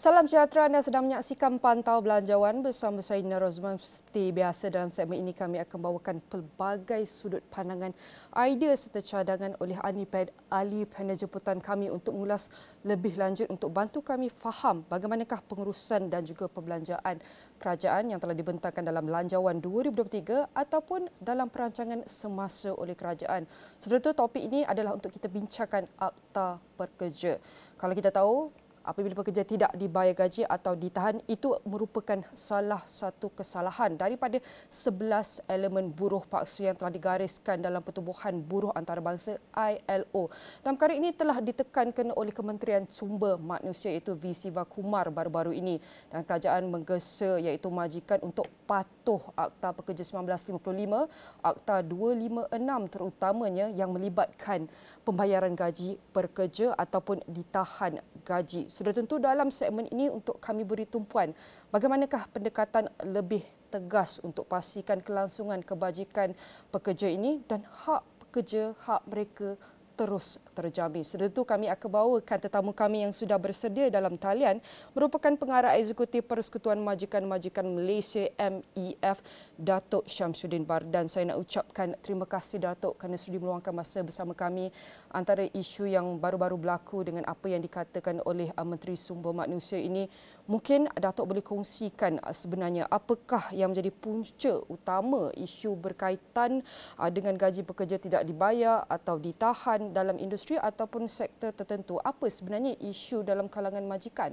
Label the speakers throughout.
Speaker 1: Salam sejahtera, anda sedang menyaksikan Pantau Belanjawan bersama saya Nina Rozman. Seperti biasa dalam segmen ini kami akan bawakan pelbagai sudut pandangan, idea serta cadangan oleh ahli panel jemputan kami untuk mengulas lebih lanjut untuk bantu kami faham bagaimanakah pengurusan dan juga perbelanjaan kerajaan yang telah dibentangkan dalam Belanjawan 2023 ataupun dalam perancangan semasa oleh kerajaan. Sebenarnya topik ini adalah untuk kita bincangkan Akta Pekerja. Kalau kita tahu, apabila pekerja tidak dibayar gaji atau ditahan, itu merupakan salah satu kesalahan daripada 11 elemen buruh paksa yang telah digariskan dalam Pertubuhan Buruh Antarabangsa ILO. Dalam perkara ini telah ditekankan oleh Kementerian Sumber Manusia iaitu V. Siva Kumar baru-baru ini, dan kerajaan menggesa iaitu majikan untuk patuh Akta Pekerja 1955, Akta 256 terutamanya yang melibatkan pembayaran gaji pekerja ataupun ditahan gaji. Sudah tentu dalam segmen ini untuk kami beri tumpuan bagaimanakah pendekatan lebih tegas untuk pastikan kelangsungan kebajikan pekerja ini dan hak pekerja, hak mereka terus terjamin. Sudah tentu kami akan bawakan tetamu kami yang sudah bersedia dalam talian merupakan Pengarah Eksekutif Persekutuan Majikan-Majikan Malaysia MEF, Datuk Syamsuddin Bardan. Saya nak ucapkan terima kasih Datuk kerana sudi meluangkan masa bersama kami. Antara isu yang baru-baru berlaku dengan apa yang dikatakan oleh Menteri Sumber Manusia ini, mungkin Datuk boleh kongsikan sebenarnya apakah yang menjadi punca utama isu berkaitan dengan gaji pekerja tidak dibayar atau ditahan dalam industri ataupun sektor tertentu. Apa sebenarnya isu dalam kalangan majikan?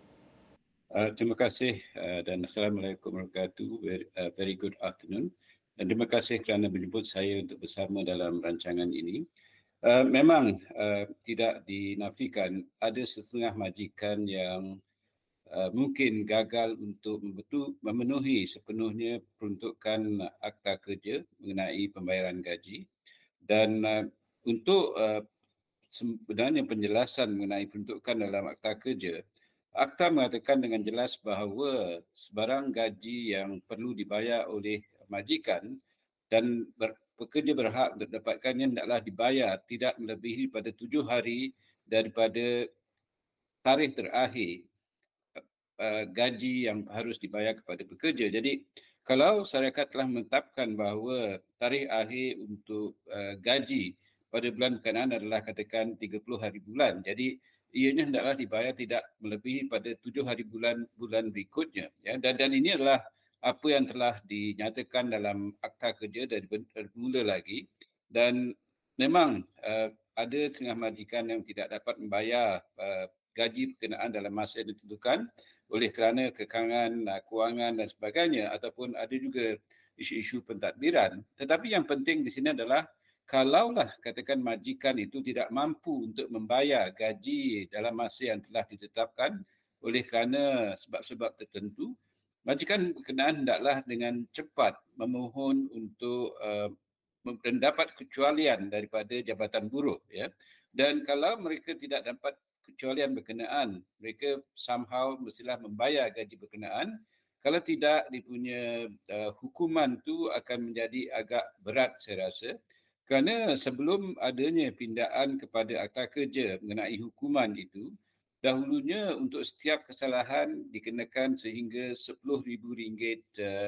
Speaker 2: Terima kasih dan Assalamualaikum warahmatullahi wabarakatuh. Very good afternoon. Dan terima kasih kerana menjemput saya untuk bersama dalam rancangan ini. Memang tidak dinafikan ada setengah majikan yang mungkin gagal untuk memenuhi sepenuhnya peruntukan Akta Kerja mengenai pembayaran gaji. Dan untuk sebenarnya penjelasan mengenai peruntukan dalam Akta Kerja, Akta mengatakan dengan jelas bahawa sebarang gaji yang perlu dibayar oleh majikan dan pekerja berhak untuk dapatkannya hendaklah dibayar tidak melebihi pada 7 hari daripada tarikh terakhir gaji yang harus dibayar kepada pekerja. Jadi kalau syarikat telah menetapkan bahawa tarikh akhir untuk gaji pada bulan berkenaan adalah katakan 30 hari bulan. Jadi ianya hendaklah dibayar tidak melebihi pada 7 hari bulan berikutnya. Ya. Dan ini adalah apa yang telah dinyatakan dalam Akta Kerja dari bermula lagi. Dan memang ada setengah majikan yang tidak dapat membayar gaji berkenaan dalam masa yang ditentukan oleh kerana kekangan kewangan dan sebagainya, ataupun ada juga isu-isu pentadbiran. Tetapi yang penting di sini adalah kalaulah katakan majikan itu tidak mampu untuk membayar gaji dalam masa yang telah ditetapkan oleh kerana sebab-sebab tertentu, majikan berkenaan hendaklah dengan cepat memohon untuk mendapat kecualian daripada Jabatan Buruh. Ya. Dan kalau mereka tidak dapat kecualian berkenaan, mereka somehow mestilah membayar gaji berkenaan. Kalau tidak, dia punya hukuman tu akan menjadi agak berat saya rasa. Kerana sebelum adanya pindaan kepada Akta Kerja mengenai hukuman itu, dahulunya untuk setiap kesalahan dikenakan sehingga RM10,000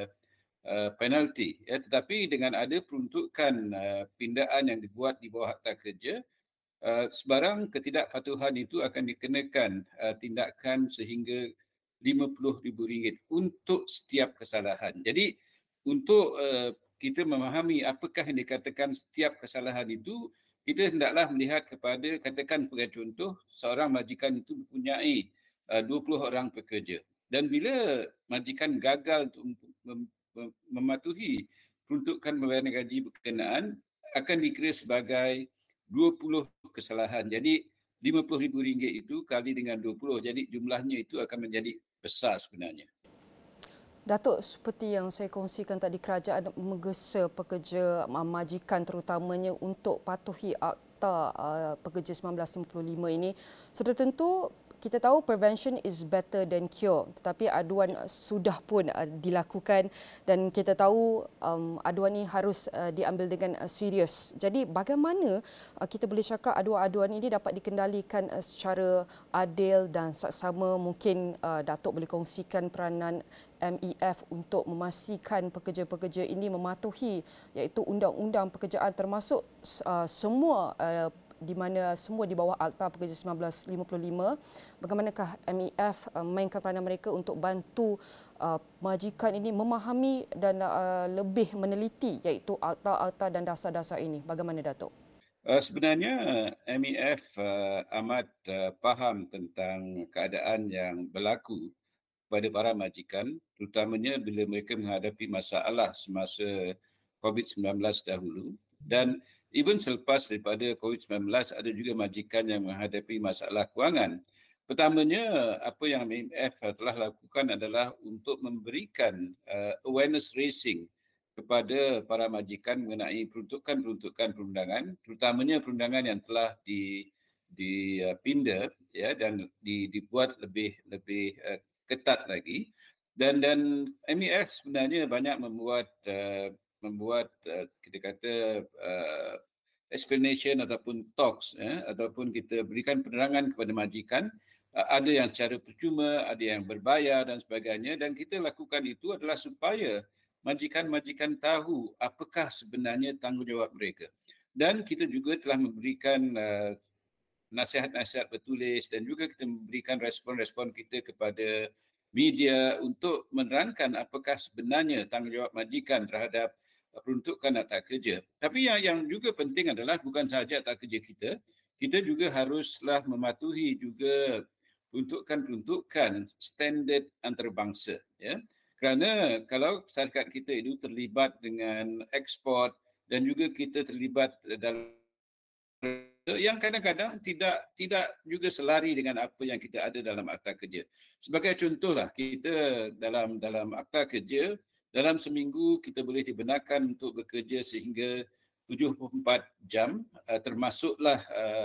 Speaker 2: penalti. Ya, tetapi dengan ada peruntukan pindaan yang dibuat di bawah Akta Kerja, sebarang ketidakpatuhan itu akan dikenakan tindakan sehingga RM50,000 untuk setiap kesalahan. Jadi untuk kita memahami apakah yang dikatakan setiap kesalahan itu, kita hendaklah melihat kepada, katakan sebagai contoh, seorang majikan itu mempunyai 20 orang pekerja. Dan bila majikan gagal untuk mematuhi peruntukan pembayaran gaji berkenaan, akan dikira sebagai 20 kesalahan. Jadi RM50,000 itu kali dengan 20. Jadi jumlahnya itu akan menjadi besar sebenarnya.
Speaker 1: Datuk, seperti yang saya kongsikan tadi, kerajaan menggesa pekerja majikan terutamanya untuk patuhi Akta Pekerja 1955 ini. Sudah tentu kita tahu prevention is better than cure, tetapi aduan sudah pun dilakukan dan kita tahu aduan ini harus diambil dengan serius. Jadi bagaimana kita boleh cakap aduan-aduan ini dapat dikendalikan secara adil dan saksama? Mungkin Datuk boleh kongsikan peranan MEF untuk memastikan pekerja-pekerja ini mematuhi iaitu undang-undang pekerjaan termasuk semua di mana semua di bawah Akta Pekerja 1955. Bagaimanakah MEF memainkan peranan mereka untuk bantu majikan ini memahami dan lebih meneliti iaitu akta-akta dan dasar-dasar ini? Bagaimana Datuk?
Speaker 2: Sebenarnya MEF amat faham tentang keadaan yang berlaku kepada para majikan, terutamanya bila mereka menghadapi masalah semasa COVID-19 dahulu, dan even selepas daripada COVID-19 ada juga majikan yang menghadapi masalah kewangan. Pertamanya, apa yang MEF telah lakukan adalah untuk memberikan awareness raising kepada para majikan mengenai peruntukan-peruntukan perundangan, terutamanya perundangan yang telah dipinda ya, dan dibuat lebih ketat lagi. Dan MEF sebenarnya banyak membuat kita kata explanation ataupun talks ataupun kita berikan penerangan kepada majikan. Ada yang secara percuma, ada yang berbayar dan sebagainya, dan kita lakukan itu adalah supaya majikan-majikan tahu apakah sebenarnya tanggungjawab mereka. Dan kita juga telah memberikan nasihat-nasihat bertulis dan juga kita memberikan respon-respon kita kepada media untuk menerangkan apakah sebenarnya tanggungjawab majikan terhadap peruntukan akta kerja. Tapi yang juga penting adalah bukan sahaja akta kerja kita juga haruslah mematuhi juga peruntukan-peruntukan standard antarabangsa. Ya. Kerana kalau syarikat kita itu terlibat dengan ekspor dan juga kita terlibat dalam yang kadang-kadang tidak juga selari dengan apa yang kita ada dalam akta kerja. Sebagai contohlah, kita dalam akta kerja, dalam seminggu kita boleh dibenarkan untuk bekerja sehingga 74 jam, termasuklah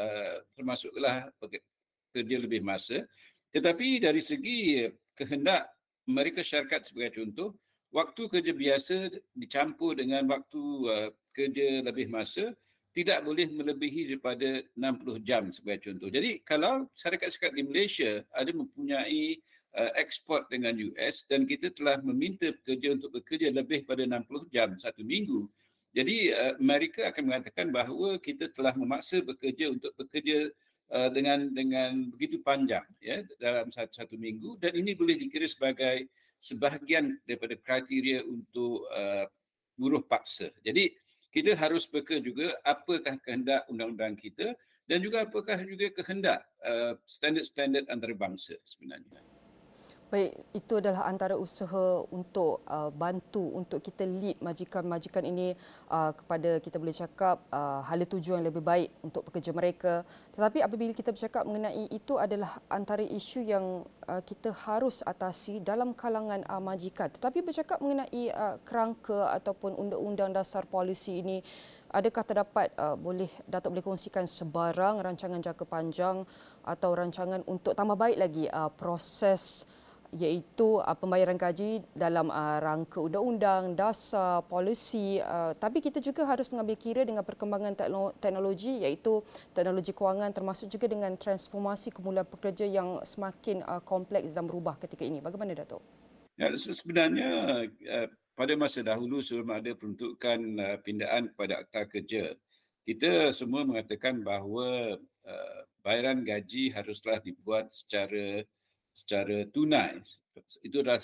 Speaker 2: kerja lebih masa. Tetapi dari segi kehendak mereka syarikat sebagai contoh, waktu kerja biasa dicampur dengan waktu kerja lebih masa, tidak boleh melebihi daripada 60 jam sebagai contoh. Jadi kalau syarikat-syarikat di Malaysia ada mempunyai ekspor dengan US dan kita telah meminta pekerja untuk bekerja lebih pada 60 jam satu minggu, jadi mereka akan mengatakan bahawa kita telah memaksa bekerja untuk bekerja dengan begitu panjang ya dalam satu minggu, dan ini boleh dikira sebagai sebahagian daripada kriteria untuk buruh paksa. Jadi kita harus peka juga apakah kehendak undang-undang kita dan juga apakah juga kehendak standard-standard antarabangsa sebenarnya.
Speaker 1: Baik, itu adalah antara usaha untuk bantu untuk kita lead majikan-majikan ini kepada kita boleh cakap hala tuju yang lebih baik untuk pekerja mereka. Tetapi apabila kita bercakap mengenai itu adalah antara isu yang kita harus atasi dalam kalangan majikan. Tetapi bercakap mengenai kerangka ataupun undang-undang dasar polisi ini, adakah terdapat Datuk boleh kongsikan sebarang rancangan jangka panjang atau rancangan untuk tambah baik lagi proses iaitu pembayaran gaji dalam rangka undang-undang, dasar, polisi, tapi kita juga harus mengambil kira dengan perkembangan teknologi iaitu teknologi kewangan termasuk juga dengan transformasi kumpulan pekerja yang semakin kompleks dan berubah ketika ini. Bagaimana Datuk?
Speaker 2: Ya, sebenarnya pada masa dahulu sebelum ada peruntukan pindaan kepada akta kerja, kita semua mengatakan bahawa bayaran gaji haruslah dibuat secara tunai. Itu adalah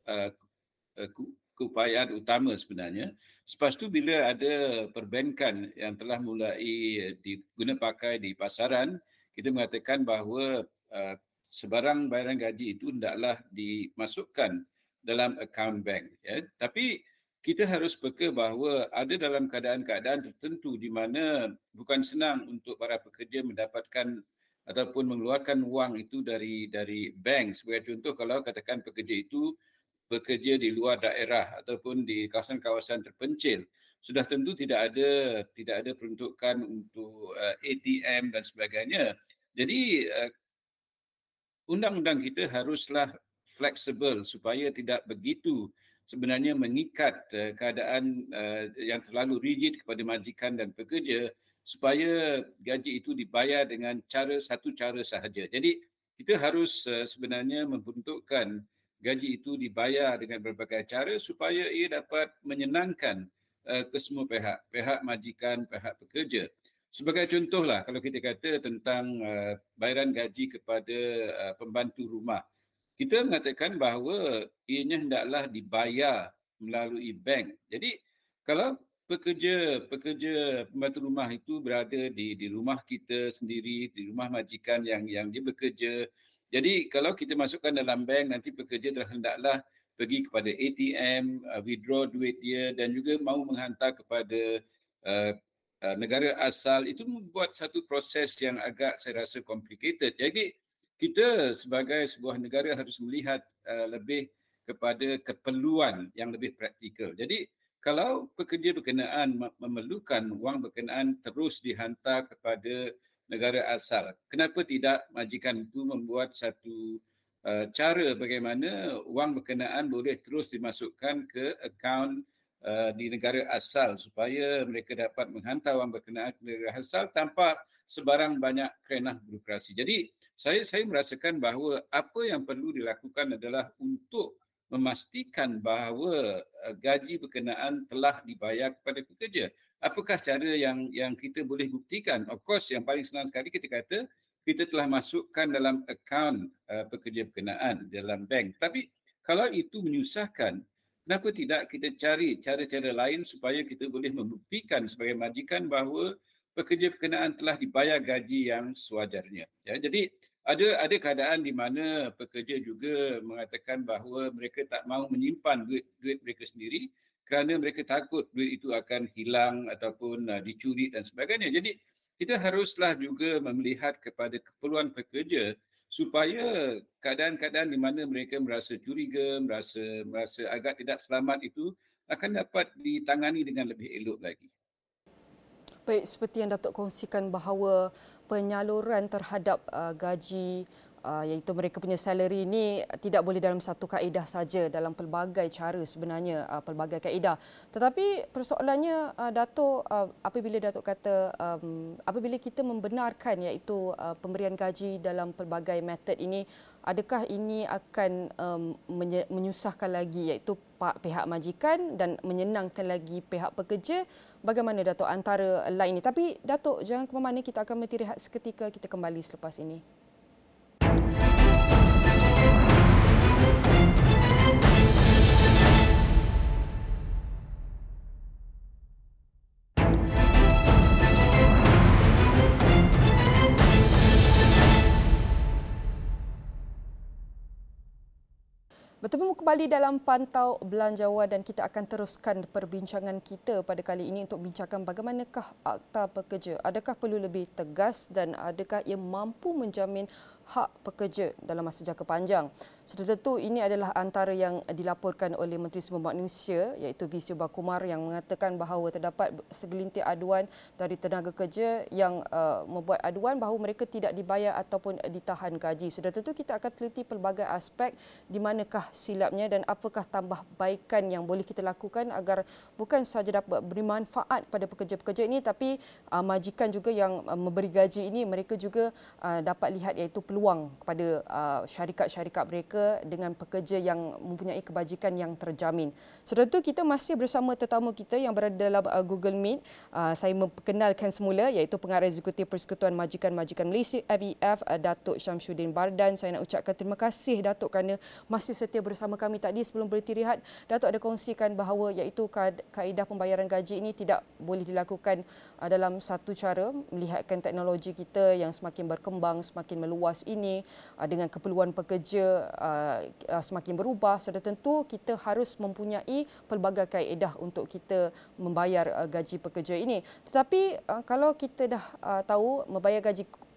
Speaker 2: keupayaan utama sebenarnya. Selepas itu bila ada perbankan yang telah mulai diguna pakai di pasaran, kita mengatakan bahawa sebarang bayaran gaji itu hendaklah dimasukkan dalam akaun bank. Ya. Tapi kita harus peka bahawa ada dalam keadaan-keadaan tertentu di mana bukan senang untuk para pekerja mendapatkan ataupun mengeluarkan wang itu dari bank. Sebagai contoh, kalau katakan pekerja itu bekerja di luar daerah ataupun di kawasan-kawasan terpencil, sudah tentu tidak ada peruntukan untuk ATM dan sebagainya. Jadi undang-undang kita haruslah fleksibel supaya tidak begitu sebenarnya mengikat keadaan yang terlalu rigid kepada majikan dan pekerja supaya gaji itu dibayar dengan satu cara sahaja. Jadi kita harus sebenarnya membentukkan gaji itu dibayar dengan berbagai cara supaya ia dapat menyenangkan kesemua pihak, pihak majikan, pihak pekerja. Sebagai contohlah, kalau kita kata tentang bayaran gaji kepada pembantu rumah, kita mengatakan bahawa ianya hendaklah dibayar melalui bank. Jadi kalau pekerja pembantu rumah itu berada di rumah kita sendiri, di rumah majikan yang dia bekerja. Jadi kalau kita masukkan dalam bank, nanti pekerja hendaklah pergi kepada ATM, withdraw duit dia dan juga mahu menghantar kepada uh, negara asal, itu membuat satu proses yang agak saya rasa complicated. Jadi kita sebagai sebuah negara harus melihat lebih kepada keperluan yang lebih praktikal. Jadi kalau pekerja berkenaan memerlukan wang berkenaan terus dihantar kepada negara asal, kenapa tidak majikan itu membuat satu cara bagaimana wang berkenaan boleh terus dimasukkan ke akaun di negara asal supaya mereka dapat menghantar wang berkenaan ke negara asal tanpa sebarang banyak kerenah birokrasi. Jadi saya merasakan bahawa apa yang perlu dilakukan adalah untuk memastikan bahawa gaji berkenaan telah dibayar kepada pekerja. Apakah cara yang kita boleh buktikan? Of course, yang paling senang sekali kita kata kita telah masukkan dalam akaun pekerja berkenaan dalam bank. Tapi kalau itu menyusahkan, kenapa tidak kita cari cara-cara lain supaya kita boleh membuktikan sebagai majikan bahawa pekerja berkenaan telah dibayar gaji yang sewajarnya. Ya, jadi ada keadaan di mana pekerja juga mengatakan bahawa mereka tak mahu menyimpan duit mereka sendiri kerana mereka takut duit itu akan hilang ataupun dicuri dan sebagainya. Jadi kita haruslah juga melihat kepada keperluan pekerja supaya keadaan-keadaan di mana mereka merasa curiga, merasa agak tidak selamat itu akan dapat ditangani dengan lebih elok lagi.
Speaker 1: Baik, seperti yang Datuk kongsikan bahawa penyaluran terhadap gaji iaitu mereka punya salary ini tidak boleh dalam satu kaedah saja, dalam pelbagai cara sebenarnya, pelbagai kaedah. Tetapi persoalannya Datuk, apabila Datuk kata apabila kita membenarkan iaitu pemberian gaji dalam pelbagai metod ini, adakah ini akan menyusahkan lagi iaitu pihak majikan dan menyenangkan lagi pihak pekerja? Bagaimana Datuk antara lain ini? Tapi Datuk, jangan ke mana-mana, kita akan berhenti rehat seketika, kita kembali selepas ini. Bertemu kembali dalam Pantau Belanjawan dan kita akan teruskan perbincangan kita pada kali ini untuk bincangkan bagaimanakah Akta Pekerja. Adakah perlu lebih tegas dan adakah ia mampu menjamin hak pekerja dalam masa jangka panjang? Sudah tentu ini adalah antara yang dilaporkan oleh Menteri Sumber Manusia iaitu Visio Bakumar yang mengatakan bahawa terdapat segelintir aduan dari tenaga kerja yang membuat aduan bahawa mereka tidak dibayar ataupun ditahan gaji. Sudah tentu kita akan teliti pelbagai aspek di manakah silapnya dan apakah tambahbaikan yang boleh kita lakukan agar bukan sahaja dapat beri manfaat pada pekerja-pekerja ini tapi majikan juga yang memberi gaji ini mereka juga dapat lihat iaitu peluang kepada syarikat-syarikat mereka dengan pekerja yang mempunyai kebajikan yang terjamin. Sudah itu kita masih bersama tetamu kita yang berada dalam Google Meet. Saya memperkenalkan semula iaitu Pengarah Eksekutif Persekutuan Majikan-Majikan Malaysia FEF Datuk Syamsuddin Bardan. Saya nak ucapkan terima kasih Datuk kerana masih setia bersama kami tadi. Sebelum berhenti rehat, Datuk ada kongsikan bahawa iaitu kaedah pembayaran gaji ini tidak boleh dilakukan dalam satu cara, melihatkan teknologi kita yang semakin berkembang, semakin meluas ini dengan keperluan pekerja semakin berubah. Sudah tentu kita harus mempunyai pelbagai kaedah untuk kita membayar gaji pekerja ini. Tetapi kalau kita dah tahu membayar gaji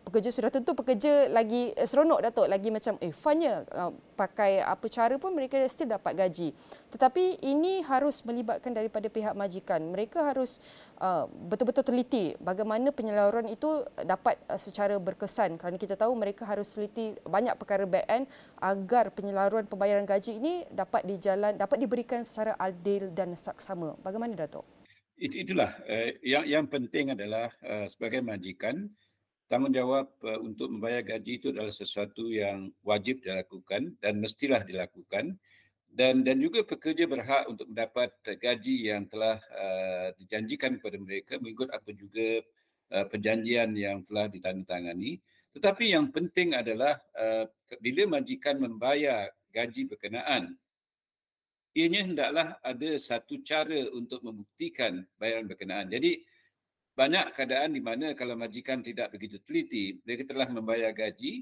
Speaker 1: pekerja sudah tentu pekerja lagi seronok Datuk, lagi macam funnya, pakai apa cara pun mereka still dapat gaji. Tetapi ini harus melibatkan daripada pihak majikan. Mereka harus betul-betul teliti bagaimana penyaluran itu dapat secara berkesan, kerana kita tahu mereka harus teliti banyak perkara back end agar penyaluran pembayaran gaji ini dapat diberikan secara adil dan saksama. Bagaimana Datuk?
Speaker 2: Itulah yang penting adalah sebagai majikan, tanggungjawab untuk membayar gaji itu adalah sesuatu yang wajib dilakukan dan mestilah dilakukan, dan juga pekerja berhak untuk mendapat gaji yang telah dijanjikan kepada mereka mengikut apa juga perjanjian yang telah ditandatangani. Tetapi yang penting adalah bila majikan membayar gaji berkenaan, ianya hendaklah ada satu cara untuk membuktikan bayaran berkenaan. Jadi banyak keadaan di mana kalau majikan tidak begitu teliti, mereka telah membayar gaji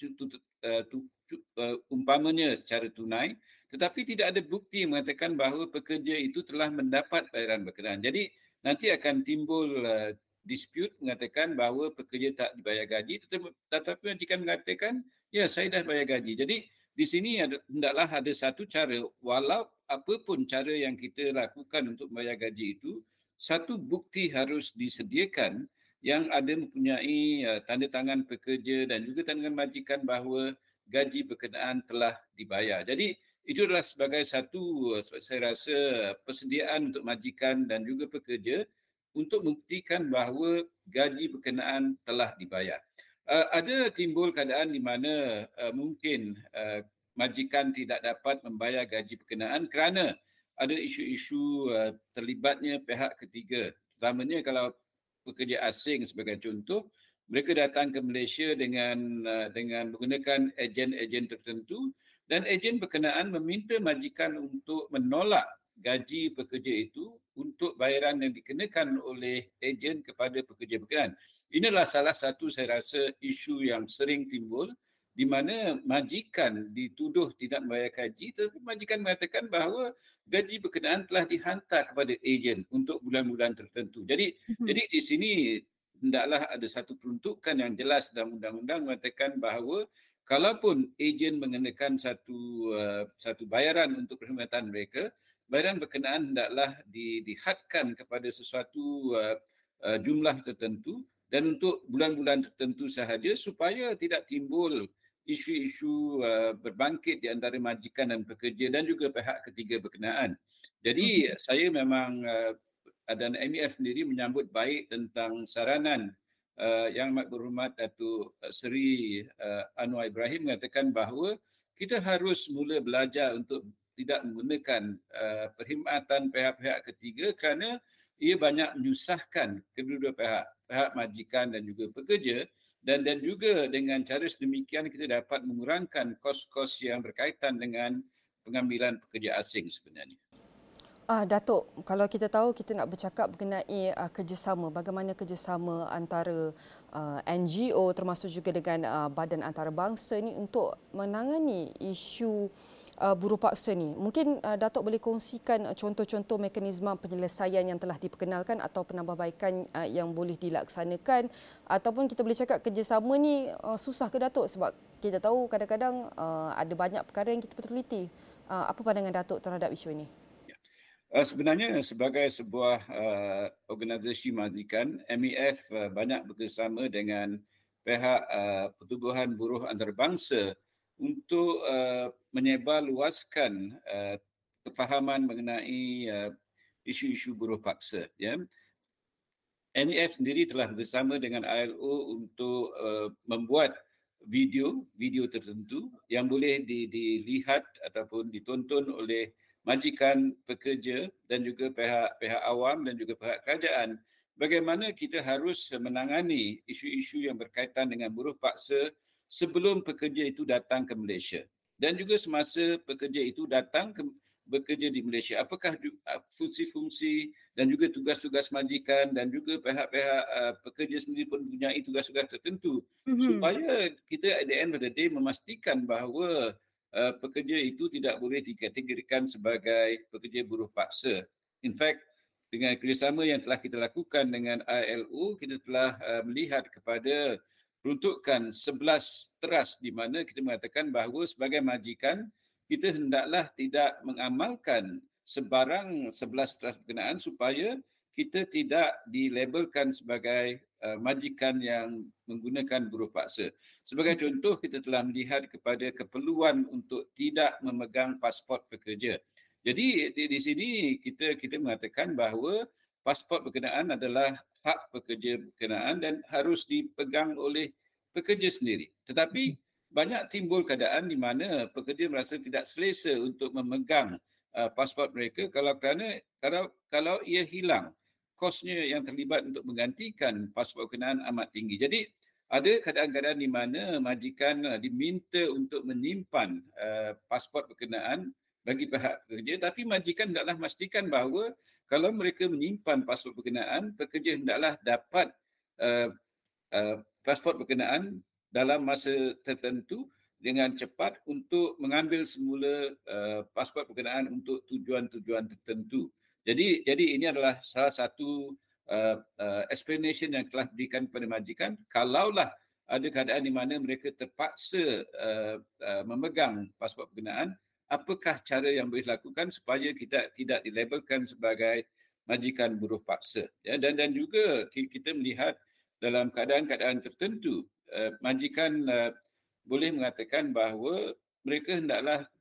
Speaker 2: umpamanya secara tunai, tetapi tidak ada bukti mengatakan bahawa pekerja itu telah mendapat bayaran berkenaan. Jadi nanti akan timbul dispute mengatakan bahawa pekerja tak dibayar gaji, tetapi majikan mengatakan, ya saya dah bayar gaji. Jadi di sini hendaklah ada satu cara, walau apapun cara yang kita lakukan untuk membayar gaji itu, satu bukti harus disediakan yang ada mempunyai tanda tangan pekerja dan juga tanda tangan majikan bahawa gaji berkenaan telah dibayar. Jadi itu adalah sebagai satu, saya rasa, persediaan untuk majikan dan juga pekerja untuk membuktikan bahawa gaji berkenaan telah dibayar. Ada timbul keadaan di mana mungkin majikan tidak dapat membayar gaji berkenaan kerana ada isu-isu terlibatnya pihak ketiga. Terutamanya kalau pekerja asing sebagai contoh, mereka datang ke Malaysia dengan menggunakan ejen-ejen tertentu dan ejen berkenaan meminta majikan untuk menolak gaji pekerja itu untuk bayaran yang dikenakan oleh ejen kepada pekerja berkenaan. Inilah salah satu, saya rasa, isu yang sering timbul di mana majikan dituduh tidak membayar gaji, tetapi majikan mengatakan bahawa gaji berkenaan telah dihantar kepada ejen untuk bulan-bulan tertentu. Jadi di sini hendaklah ada satu peruntukan yang jelas dalam undang-undang mengatakan bahawa kalaupun ejen mengenakan satu bayaran untuk perkhidmatan mereka, bayaran berkenaan hendaklah dihadkan kepada sesuatu jumlah tertentu dan untuk bulan-bulan tertentu sahaja supaya tidak timbul isu-isu berbangkit di antara majikan dan pekerja dan juga pihak ketiga berkenaan. Jadi saya memang dan MEF sendiri menyambut baik tentang saranan Yang Amat Berhormat Datuk Seri Anwar Ibrahim mengatakan bahawa kita harus mula belajar untuk tidak menggunakan perkhidmatan pihak-pihak ketiga kerana ia banyak menyusahkan kedua-dua pihak majikan dan juga pekerja. Dan juga dengan cara sedemikian kita dapat mengurangkan kos-kos yang berkaitan dengan pengambilan pekerja asing sebenarnya.
Speaker 1: Datuk, kalau kita tahu kita nak bercakap mengenai kerjasama, bagaimana kerjasama antara NGO termasuk juga dengan badan antarabangsa ni untuk menangani isu buruh paksa ni. Mungkin Datuk boleh kongsikan contoh-contoh mekanisme penyelesaian yang telah diperkenalkan atau penambahbaikan yang boleh dilaksanakan, ataupun kita boleh cakap kerjasama ni susah ke Datuk, sebab kita tahu kadang-kadang ada banyak perkara yang kita perlu teliti. Apa pandangan Datuk terhadap isu ini?
Speaker 2: Sebenarnya sebagai sebuah organisasi majikan, MEF banyak bekerjasama dengan pihak Pertubuhan Buruh Antarabangsa untuk menyebarluaskan kefahaman mengenai isu-isu buruh paksa. Ya. MEF sendiri telah bersama dengan ILO untuk membuat video tertentu yang boleh dilihat ataupun ditonton oleh majikan, pekerja dan juga pihak awam dan juga pihak kerajaan, bagaimana kita harus menangani isu-isu yang berkaitan dengan buruh paksa sebelum pekerja itu datang ke Malaysia dan juga semasa pekerja itu datang bekerja di Malaysia. Apakah fungsi-fungsi dan juga tugas-tugas majikan dan juga pihak-pihak pekerja sendiri pun mempunyai tugas-tugas tertentu supaya kita at the end of the day memastikan bahawa pekerja itu tidak boleh dikategorikan sebagai pekerja buruh paksa. In fact, dengan kerjasama yang telah kita lakukan dengan ILO, kita telah melihat kepada peruntukan 11 trust di mana kita mengatakan bahawa sebagai majikan kita hendaklah tidak mengamalkan sebarang 11 trust berkenaan supaya kita tidak dilabelkan sebagai majikan yang menggunakan buruh paksa. Sebagai contoh, kita telah melihat kepada keperluan untuk tidak memegang pasport pekerja. Jadi di sini kita mengatakan bahawa pasport berkenaan adalah hak pekerja berkenaan dan harus dipegang oleh pekerja sendiri. Tetapi banyak timbul keadaan di mana pekerja merasa tidak selesa untuk memegang pasport mereka kalau ia hilang, kosnya yang terlibat untuk menggantikan pasport berkenaan amat tinggi. Jadi ada keadaan-keadaan di mana majikan diminta untuk menyimpan pasport berkenaan bagi pihak pekerja, tapi majikan hendaklah memastikan bahawa kalau mereka menyimpan pasport berkenaan, pekerja hendaklah dapat pasport berkenaan dalam masa tertentu dengan cepat untuk mengambil semula pasport berkenaan untuk tujuan-tujuan tertentu. Jadi ini adalah salah satu explanation yang telah diberikan kepada majikan kalaulah ada keadaan di mana mereka terpaksa memegang pasport berkenaan, apakah cara yang boleh dilakukan supaya kita tidak dilabelkan sebagai majikan buruh paksa. Ya, dan juga kita melihat dalam keadaan-keadaan tertentu, majikan boleh mengatakan bahawa mereka hendaklah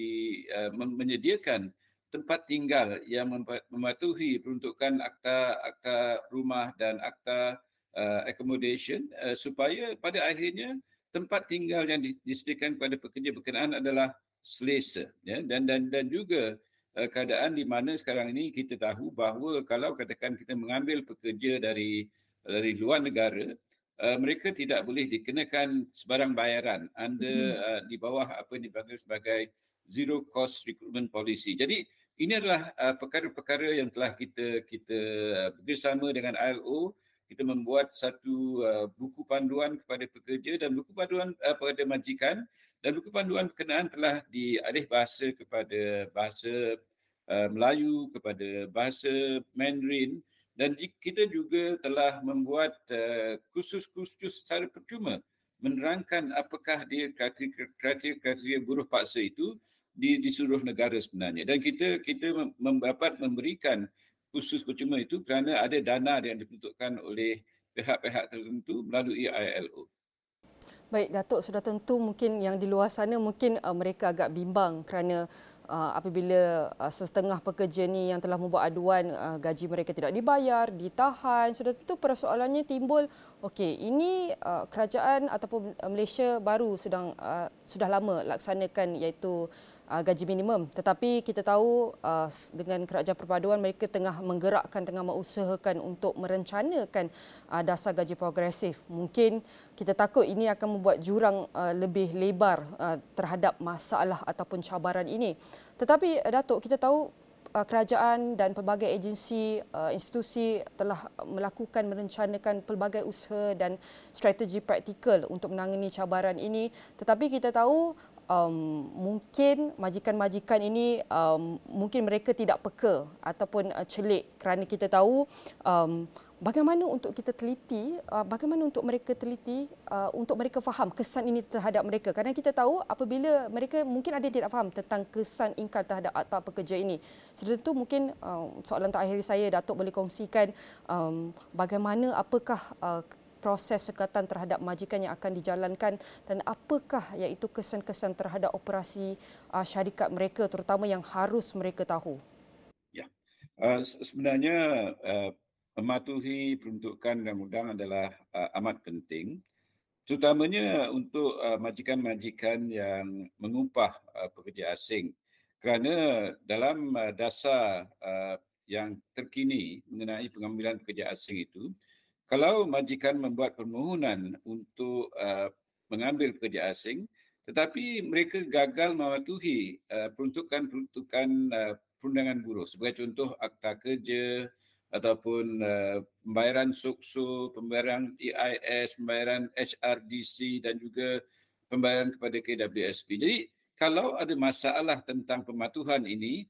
Speaker 2: menyediakan tempat tinggal yang mematuhi peruntukan akta rumah dan akta accommodation supaya pada akhirnya tempat tinggal yang disediakan kepada pekerja berkenaan adalah selesa, ya, dan juga keadaan di mana sekarang ini kita tahu bahawa kalau katakan kita mengambil pekerja dari luar negara, mereka tidak boleh dikenakan sebarang bayaran di bawah apa yang dipanggil sebagai zero cost recruitment policy. Jadi ini adalah perkara-perkara yang telah kita bersama dengan ILO, kita membuat satu buku panduan kepada pekerja dan buku panduan kepada majikan, dan buku panduan berkenaan telah dialih bahasa kepada bahasa Melayu, kepada bahasa Mandarin, dan kita juga telah membuat kursus-kursus secara percuma menerangkan apakah dia kriteria buruh paksa itu di seluruh negara sebenarnya. Dan kita dapat memberikan kursus percuma itu kerana ada dana yang diperuntukkan oleh pihak-pihak tertentu melalui ILO.
Speaker 1: Baik, Datuk, sudah tentu mungkin yang di luar sana mungkin mereka agak bimbang kerana apabila setengah pekerja ni yang telah membuat aduan gaji mereka tidak dibayar, ditahan, sudah tentu persoalannya timbul, okey, ini kerajaan ataupun Malaysia baru sudah lama laksanakan iaitu gaji minimum, tetapi kita tahu dengan kerajaan perpaduan mereka tengah menggerakkan, tengah mengusahakan untuk merencanakan dasar gaji progresif. Mungkin kita takut ini akan membuat jurang lebih lebar terhadap masalah ataupun cabaran ini. Tetapi Datuk, kita tahu kerajaan dan pelbagai agensi, institusi telah melakukan, merencanakan pelbagai usaha dan strategi praktikal untuk menangani cabaran ini. Tetapi kita tahu mungkin majikan-majikan ini mungkin mereka tidak peka ataupun celik kerana kita tahu bagaimana untuk kita teliti, bagaimana untuk mereka teliti, untuk mereka faham kesan ini terhadap mereka. Kerana kita tahu apabila mereka mungkin ada yang tidak faham tentang kesan ingkar terhadap akta pekerja ini. Sudah tentu mungkin soalan terakhir saya, Datuk boleh kongsikan bagaimana, apakah proses sekatan terhadap majikan yang akan dijalankan dan apakah iaitu kesan-kesan terhadap operasi syarikat mereka terutama yang harus mereka tahu.
Speaker 2: Ya, sebenarnya mematuhi peruntukan undang-undang adalah amat penting, terutamanya untuk majikan-majikan yang mengupah pekerja asing, kerana dalam dasar yang terkini mengenai pengambilan pekerja asing itu, kalau majikan membuat permohonan untuk mengambil pekerja asing tetapi mereka gagal mematuhi peruntukan-peruntukan perundangan buruh, sebagai contoh akta kerja ataupun pembayaran SOKSO, pembayaran EIS, pembayaran HRDC dan juga pembayaran kepada KWSP. Jadi kalau ada masalah tentang pematuhan ini,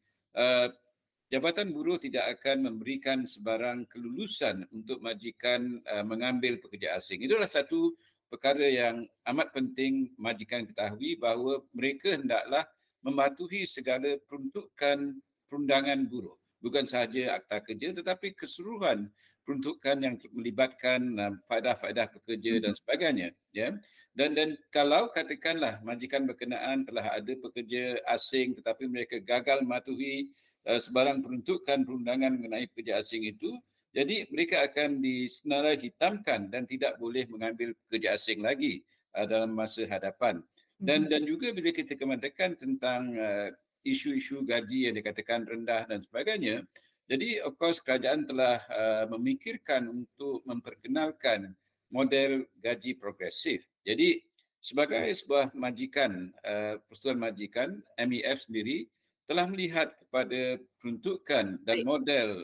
Speaker 2: Jabatan Buruh tidak akan memberikan sebarang kelulusan untuk majikan mengambil pekerja asing. Itulah satu perkara yang amat penting majikan ketahui bahawa mereka hendaklah mematuhi segala peruntukan perundangan buruh. Bukan sahaja akta kerja tetapi keseluruhan peruntukan yang melibatkan faedah-faedah pekerja dan sebagainya. Ya. Dan kalau katakanlah majikan berkenaan telah ada pekerja asing tetapi mereka gagal mematuhi sebarang peruntukan perundangan mengenai pekerja asing itu, jadi mereka akan disenarai hitamkan dan tidak boleh mengambil pekerja asing lagi dalam masa hadapan. Dan juga bila kita katakan tentang isu-isu gaji yang dikatakan rendah dan sebagainya, jadi of course kerajaan telah memikirkan untuk memperkenalkan model gaji progresif. Jadi sebagai sebuah majikan, persatuan majikan, MEF sendiri telah melihat kepada peruntukan dan model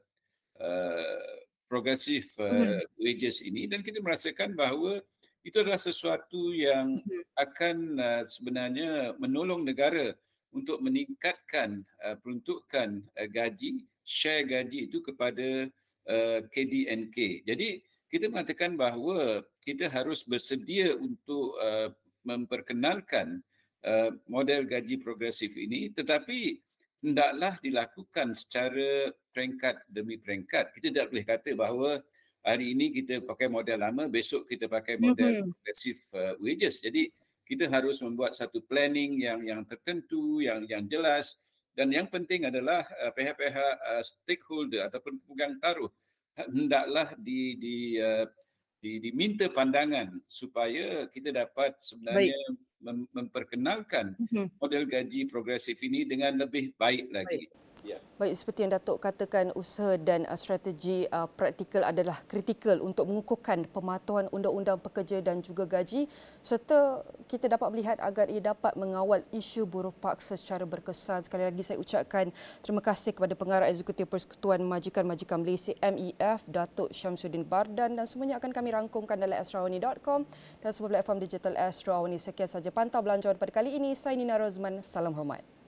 Speaker 2: progresif wages ini dan kita merasakan bahawa itu adalah sesuatu yang akan sebenarnya menolong negara untuk meningkatkan peruntukan gaji, share gaji itu kepada KDNK. Jadi kita mengatakan bahawa kita harus bersedia untuk memperkenalkan model gaji progresif ini, tetapi hendaklah dilakukan secara peringkat demi peringkat. Kita tidak boleh kata bahawa hari ini kita pakai model lama, besok kita pakai model progressive wages. Jadi kita harus membuat satu planning yang tertentu, yang jelas, dan yang penting adalah pihak-pihak stakeholder ataupun pemegang taruh hendaklah diminta pandangan supaya kita dapat sebenarnya memperkenalkan model gaji progresif ini dengan lebih baik lagi.
Speaker 1: Ya. Baik, seperti yang Datuk katakan, usaha dan strategi praktikal adalah kritikal untuk mengukuhkan pematuhan undang-undang pekerja dan juga gaji serta kita dapat melihat agar ia dapat mengawal isu buruh paksa secara berkesan. Sekali lagi saya ucapkan terima kasih kepada Pengarah Eksekutif Persekutuan Majikan-Majikan Malaysia MEF, Datuk Syamsuddin Bardan, dan semuanya akan kami rangkumkan dalam astrawani.com dan semua platform digital Astro Awani. Sekian sahaja Pantau Belanjawan pada kali ini. Saya Nina Rozman. Salam hormat.